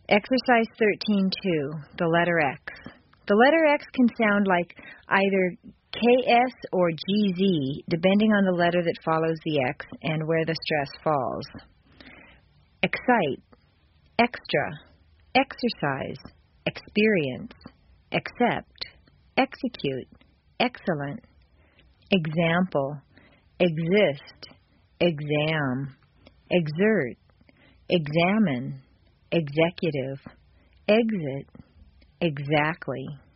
Exercise 13-2, the letter X. The letter X can sound like either KS or GZ, depending on the letter that follows the X and where the stress falls. Excite, extra, exercise, experience, accept, execute, excellent. Example, exist, exam, exert, examine, executive, exit, exactly.